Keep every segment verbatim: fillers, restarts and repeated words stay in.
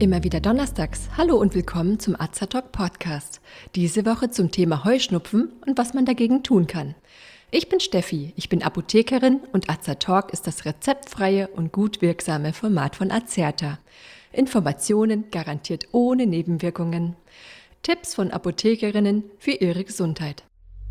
Immer wieder donnerstags. Hallo und willkommen zum Azatalk Podcast. Diese Woche zum Thema Heuschnupfen und was man dagegen tun kann. Ich bin Steffi, ich bin Apothekerin und Azatalk ist das rezeptfreie und gut wirksame Format von Azerta. Informationen garantiert ohne Nebenwirkungen. Tipps von Apothekerinnen für ihre Gesundheit.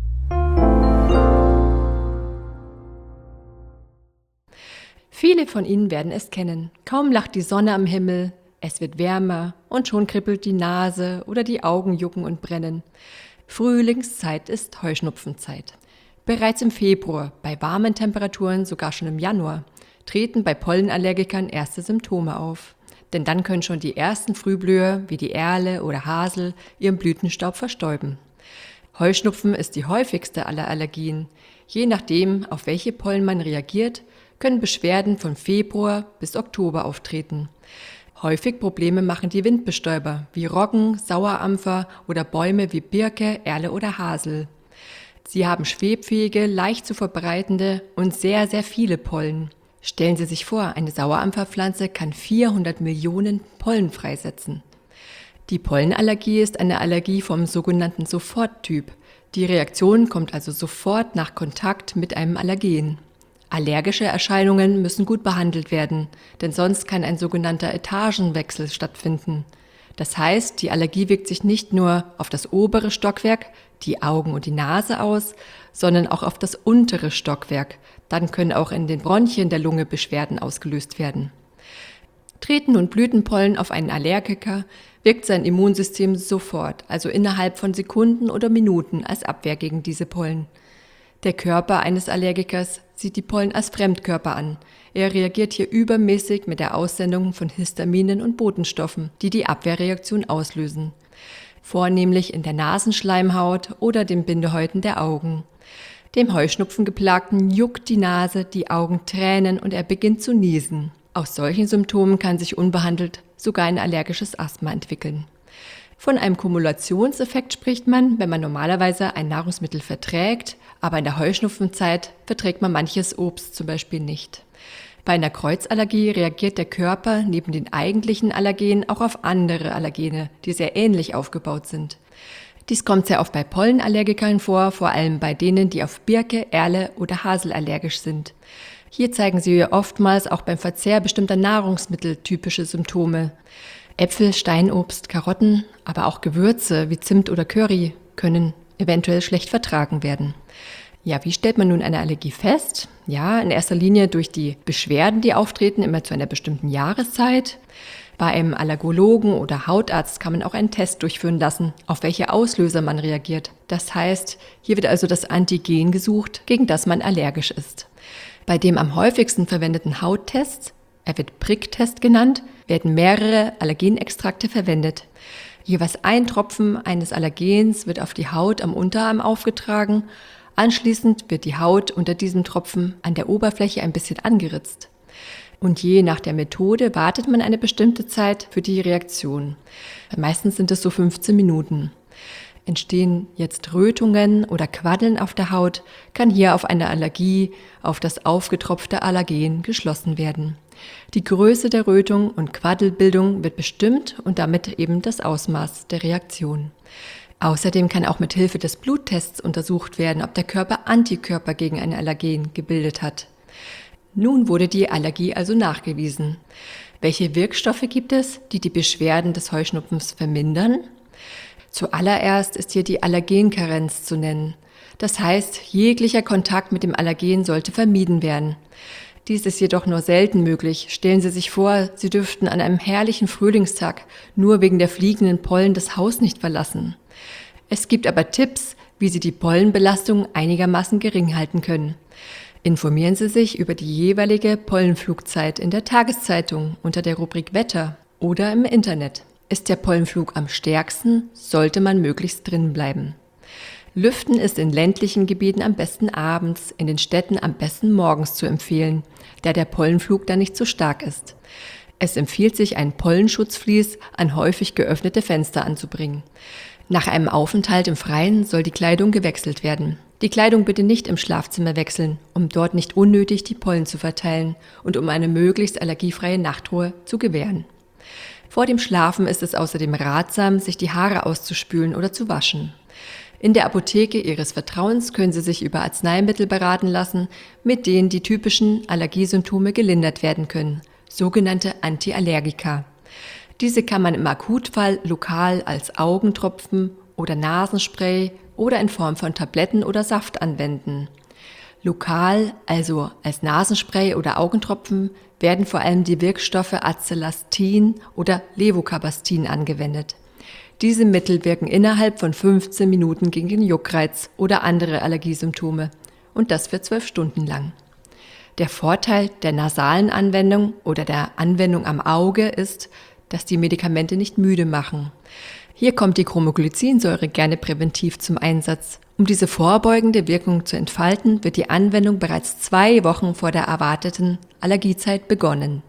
Viele von Ihnen werden es kennen. Kaum lacht die Sonne am Himmel, es wird wärmer und schon kribbelt die Nase oder die Augen jucken und brennen. Frühlingszeit ist Heuschnupfenzeit. Bereits im Februar, bei warmen Temperaturen sogar schon im Januar, treten bei Pollenallergikern erste Symptome auf. Denn dann können schon die ersten Frühblüher wie die Erle oder Hasel ihren Blütenstaub verstäuben. Heuschnupfen ist die häufigste aller Allergien. Je nachdem, auf welche Pollen man reagiert, können Beschwerden von Februar bis Oktober auftreten. Häufig Probleme machen die Windbestäuber wie Roggen, Sauerampfer oder Bäume wie Birke, Erle oder Hasel. Sie haben schwebfähige, leicht zu verbreitende und sehr, sehr viele Pollen. Stellen Sie sich vor, eine Sauerampferpflanze kann vierhundert Millionen Pollen freisetzen. Die Pollenallergie ist eine Allergie vom sogenannten Soforttyp. Die Reaktion kommt also sofort nach Kontakt mit einem Allergen. Allergische Erscheinungen müssen gut behandelt werden, denn sonst kann ein sogenannter Etagenwechsel stattfinden. Das heißt, die Allergie wirkt sich nicht nur auf das obere Stockwerk, die Augen und die Nase aus, sondern auch auf das untere Stockwerk. Dann können auch in den Bronchien der Lunge Beschwerden ausgelöst werden. Treten nun Blütenpollen auf einen Allergiker, wirkt sein Immunsystem sofort, also innerhalb von Sekunden oder Minuten als Abwehr gegen diese Pollen. Der Körper eines Allergikers sieht die Pollen als Fremdkörper an. Er reagiert hier übermäßig mit der Aussendung von Histaminen und Botenstoffen, die die Abwehrreaktion auslösen. Vornehmlich in der Nasenschleimhaut oder den Bindehäuten der Augen. Dem Heuschnupfengeplagten juckt die Nase, die Augen tränen und er beginnt zu niesen. Aus solchen Symptomen kann sich unbehandelt sogar ein allergisches Asthma entwickeln. Von einem Kumulationseffekt spricht man, wenn man normalerweise ein Nahrungsmittel verträgt, aber in der Heuschnupfenzeit verträgt man manches Obst zum Beispiel nicht. Bei einer Kreuzallergie reagiert der Körper neben den eigentlichen Allergenen auch auf andere Allergene, die sehr ähnlich aufgebaut sind. Dies kommt sehr oft bei Pollenallergikern vor, vor allem bei denen, die auf Birke, Erle oder Hasel allergisch sind. Hier zeigen sie oftmals auch beim Verzehr bestimmter Nahrungsmittel typische Symptome. Äpfel, Steinobst, Karotten, aber auch Gewürze wie Zimt oder Curry können eventuell schlecht vertragen werden. Ja, wie stellt man nun eine Allergie fest? Ja, in erster Linie durch die Beschwerden, die auftreten, immer zu einer bestimmten Jahreszeit. Bei einem Allergologen oder Hautarzt kann man auch einen Test durchführen lassen, auf welche Auslöser man reagiert. Das heißt, hier wird also das Antigen gesucht, gegen das man allergisch ist. Bei dem am häufigsten verwendeten Hauttest, er wird Pricktest genannt, werden mehrere Allergenextrakte verwendet. Jeweils ein Tropfen eines Allergens wird auf die Haut am Unterarm aufgetragen. Anschließend wird die Haut unter diesem Tropfen an der Oberfläche ein bisschen angeritzt. Und je nach der Methode wartet man eine bestimmte Zeit für die Reaktion. Meistens sind es so fünfzehn Minuten. Entstehen jetzt Rötungen oder Quaddeln auf der Haut, kann hier auf eine Allergie, auf das aufgetropfte Allergen geschlossen werden. Die Größe der Rötung und Quaddelbildung wird bestimmt und damit eben das Ausmaß der Reaktion. Außerdem kann auch mit Hilfe des Bluttests untersucht werden, ob der Körper Antikörper gegen ein Allergen gebildet hat. Nun wurde die Allergie also nachgewiesen. Welche Wirkstoffe gibt es, die die Beschwerden des Heuschnupfens vermindern? Zuallererst ist hier die Allergenkarenz zu nennen. Das heißt, jeglicher Kontakt mit dem Allergen sollte vermieden werden. Dies ist jedoch nur selten möglich. Stellen Sie sich vor, Sie dürften an einem herrlichen Frühlingstag nur wegen der fliegenden Pollen das Haus nicht verlassen. Es gibt aber Tipps, wie Sie die Pollenbelastung einigermaßen gering halten können. Informieren Sie sich über die jeweilige Pollenflugzeit in der Tageszeitung unter der Rubrik Wetter oder im Internet. Ist der Pollenflug am stärksten, sollte man möglichst drin bleiben. Lüften ist in ländlichen Gebieten am besten abends, in den Städten am besten morgens zu empfehlen, da der Pollenflug dann nicht so stark ist. Es empfiehlt sich, ein Pollenschutzvlies an häufig geöffnete Fenster anzubringen. Nach einem Aufenthalt im Freien soll die Kleidung gewechselt werden. Die Kleidung bitte nicht im Schlafzimmer wechseln, um dort nicht unnötig die Pollen zu verteilen und um eine möglichst allergiefreie Nachtruhe zu gewähren. Vor dem Schlafen ist es außerdem ratsam, sich die Haare auszuspülen oder zu waschen. In der Apotheke Ihres Vertrauens können Sie sich über Arzneimittel beraten lassen, mit denen die typischen Allergiesymptome gelindert werden können, sogenannte Antiallergika. Diese kann man im Akutfall lokal als Augentropfen oder Nasenspray oder in Form von Tabletten oder Saft anwenden. Lokal, also als Nasenspray oder Augentropfen, werden vor allem die Wirkstoffe Azelasthin oder Levocabastin angewendet. Diese Mittel wirken innerhalb von fünfzehn Minuten gegen den Juckreiz oder andere Allergiesymptome und das für zwölf Stunden lang. Der Vorteil der nasalen Anwendung oder der Anwendung am Auge ist, dass die Medikamente nicht müde machen. Hier kommt die Chromoglycinsäure gerne präventiv zum Einsatz. Um diese vorbeugende Wirkung zu entfalten, wird die Anwendung bereits zwei Wochen vor der erwarteten Allergiezeit begonnen.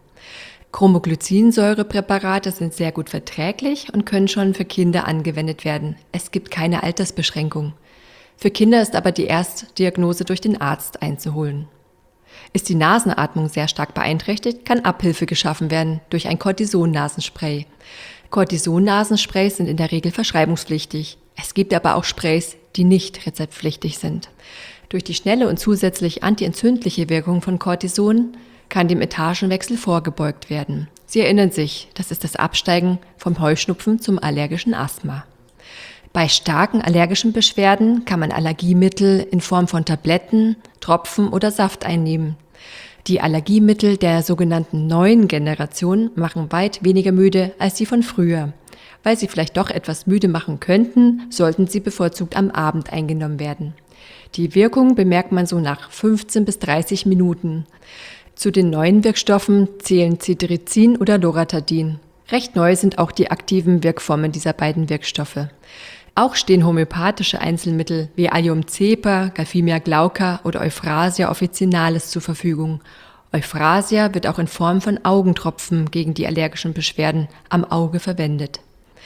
Chromoglycinsäurepräparate sind sehr gut verträglich und können schon für Kinder angewendet werden. Es gibt keine Altersbeschränkung. Für Kinder ist aber die Erstdiagnose durch den Arzt einzuholen. Ist die Nasenatmung sehr stark beeinträchtigt, kann Abhilfe geschaffen werden durch ein Cortison-Nasenspray. Cortison-Nasensprays sind in der Regel verschreibungspflichtig. Es gibt aber auch Sprays, die nicht rezeptpflichtig sind. Durch die schnelle und zusätzlich antientzündliche Wirkung von Cortison kann dem Etagenwechsel vorgebeugt werden. Sie erinnern sich, das ist das Absteigen vom Heuschnupfen zum allergischen Asthma. Bei starken allergischen Beschwerden kann man Allergiemittel in Form von Tabletten, Tropfen oder Saft einnehmen. Die Allergiemittel der sogenannten neuen Generation machen weit weniger müde als die von früher. Weil sie vielleicht doch etwas müde machen könnten, sollten sie bevorzugt am Abend eingenommen werden. Die Wirkung bemerkt man so nach fünfzehn bis dreißig Minuten. Zu den neuen Wirkstoffen zählen Cetirizin oder Loratadin. Recht neu sind auch die aktiven Wirkformen dieser beiden Wirkstoffe. Auch stehen homöopathische Einzelmittel wie Allium cepa, Galphimia glauca oder Euphrasia officinalis zur Verfügung. Euphrasia wird auch in Form von Augentropfen gegen die allergischen Beschwerden am Auge verwendet.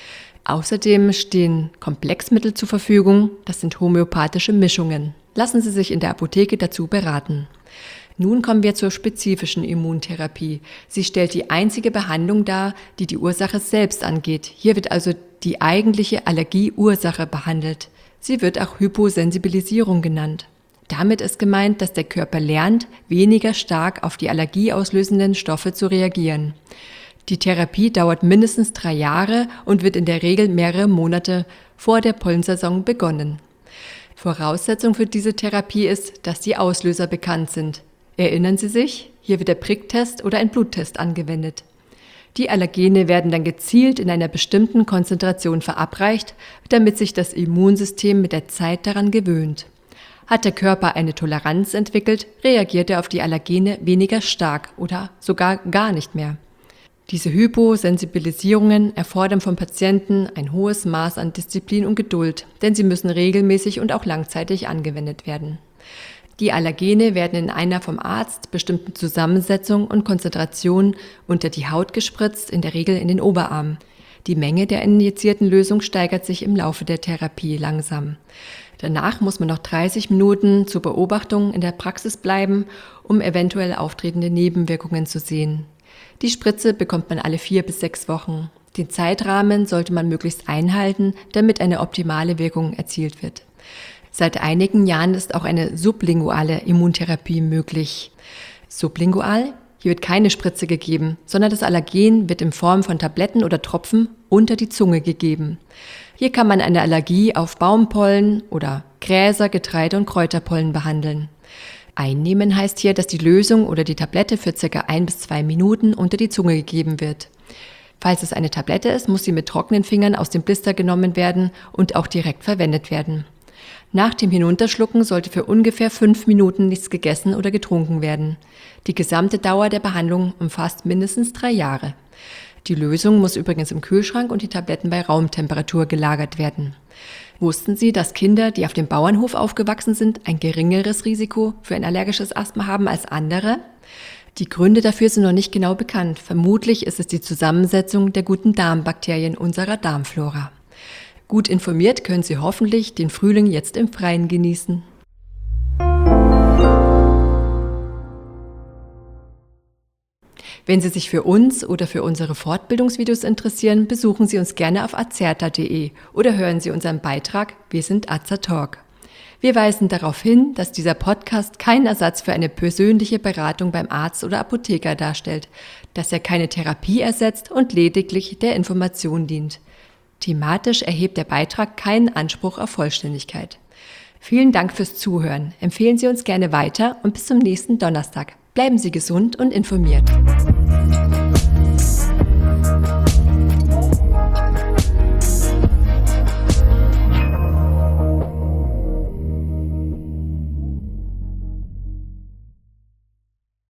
Außerdem stehen Komplexmittel zur Verfügung, das sind homöopathische Mischungen. Lassen Sie sich in der Apotheke dazu beraten. Nun kommen wir zur spezifischen Immuntherapie. Sie stellt die einzige Behandlung dar, die die Ursache selbst angeht. Hier wird also die eigentliche Allergieursache behandelt. Sie wird auch Hyposensibilisierung genannt. Damit ist gemeint, dass der Körper lernt, weniger stark auf die allergieauslösenden Stoffe zu reagieren. Die Therapie dauert mindestens drei Jahre und wird in der Regel mehrere Monate vor der Pollensaison begonnen. Voraussetzung für diese Therapie ist, dass die Auslöser bekannt sind. Erinnern Sie sich? Hier wird der Pricktest oder ein Bluttest angewendet. Die Allergene werden dann gezielt in einer bestimmten Konzentration verabreicht, damit sich das Immunsystem mit der Zeit daran gewöhnt. Hat der Körper eine Toleranz entwickelt, reagiert er auf die Allergene weniger stark oder sogar gar nicht mehr. Diese Hyposensibilisierungen erfordern vom Patienten ein hohes Maß an Disziplin und Geduld, denn sie müssen regelmäßig und auch langzeitig angewendet werden. Die Allergene werden in einer vom Arzt bestimmten Zusammensetzung und Konzentration unter die Haut gespritzt, in der Regel in den Oberarm. Die Menge der injizierten Lösung steigert sich im Laufe der Therapie langsam. Danach muss man noch dreißig Minuten zur Beobachtung in der Praxis bleiben, um eventuell auftretende Nebenwirkungen zu sehen. Die Spritze bekommt man alle vier bis sechs Wochen. Den Zeitrahmen sollte man möglichst einhalten, damit eine optimale Wirkung erzielt wird. Seit einigen Jahren ist auch eine sublinguale Immuntherapie möglich. Sublingual? Hier wird keine Spritze gegeben, sondern das Allergen wird in Form von Tabletten oder Tropfen unter die Zunge gegeben. Hier kann man eine Allergie auf Baumpollen oder Gräser, Getreide und Kräuterpollen behandeln. Einnehmen heißt hier, dass die Lösung oder die Tablette für ca. ein bis zwei Minuten unter die Zunge gegeben wird. Falls es eine Tablette ist, muss sie mit trockenen Fingern aus dem Blister genommen werden und auch direkt verwendet werden. Nach dem Hinunterschlucken sollte für ungefähr fünf Minuten nichts gegessen oder getrunken werden. Die gesamte Dauer der Behandlung umfasst mindestens drei Jahre. Die Lösung muss übrigens im Kühlschrank und die Tabletten bei Raumtemperatur gelagert werden. Wussten Sie, dass Kinder, die auf dem Bauernhof aufgewachsen sind, ein geringeres Risiko für ein allergisches Asthma haben als andere? Die Gründe dafür sind noch nicht genau bekannt. Vermutlich ist es die Zusammensetzung der guten Darmbakterien unserer Darmflora. Gut informiert können Sie hoffentlich den Frühling jetzt im Freien genießen. Wenn Sie sich für uns oder für unsere Fortbildungsvideos interessieren, besuchen Sie uns gerne auf azerta punkt de oder hören Sie unseren Beitrag Wir sind Azertalk. Wir weisen darauf hin, dass dieser Podcast kein Ersatz für eine persönliche Beratung beim Arzt oder Apotheker darstellt, dass er keine Therapie ersetzt und lediglich der Information dient. Thematisch erhebt der Beitrag keinen Anspruch auf Vollständigkeit. Vielen Dank fürs Zuhören. Empfehlen Sie uns gerne weiter und bis zum nächsten Donnerstag. Bleiben Sie gesund und informiert.